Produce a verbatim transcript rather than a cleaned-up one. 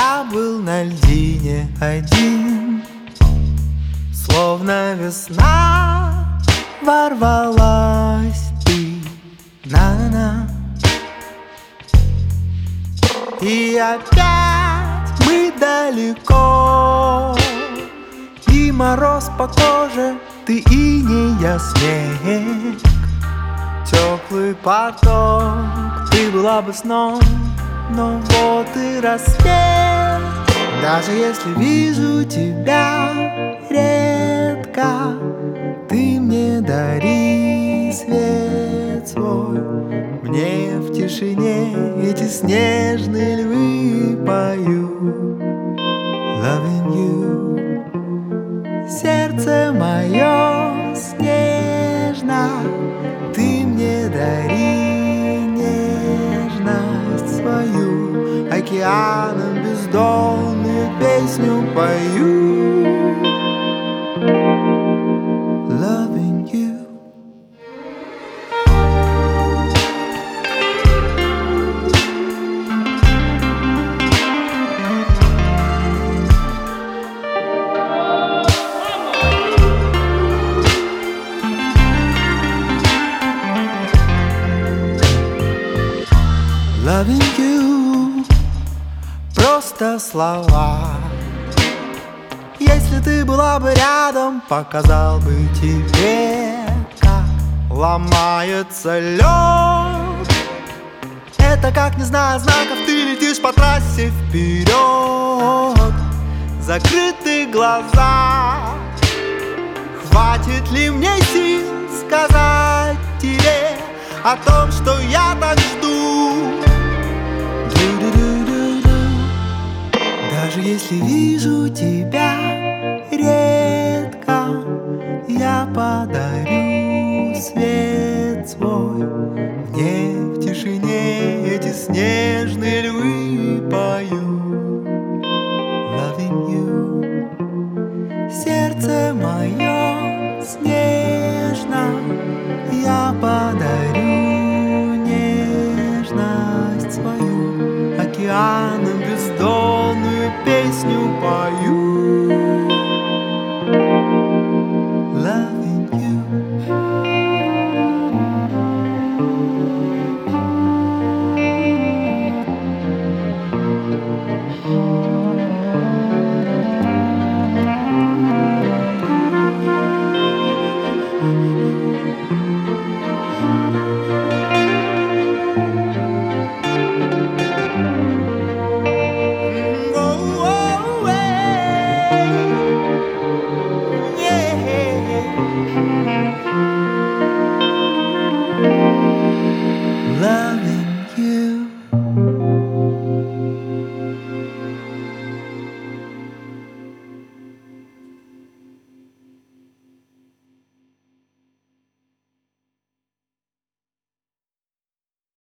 Я был на льдине один, словно весна ворвалась ты, на-на. И опять мы далеко, и мороз по коже, ты инея снег, теплый поток, ты была бы сном, но вот и рассвет. Даже если вижу тебя редко, ты мне дари свет свой. Мне в тишине эти снежные львы поют. Loving you. Сердце мое снежно, ты мне дари нежность свою. Океаном бездонную песню пою. Loving you. Loving you, просто слова. Если ты была бы рядом, показал бы тебе, как ломается лед. Это как, не зная знаков, ты летишь по трассе вперед. Закрыты глаза. Хватит ли мне сил сказать тебе о том, что я так жду? Даже если вижу тебя редко, я подарю свет свой. Мне в тишине эти снежные львы поют. Loving you. Сердце мое снежно, я подарю нежность свою. Океаном бездонную песню пою.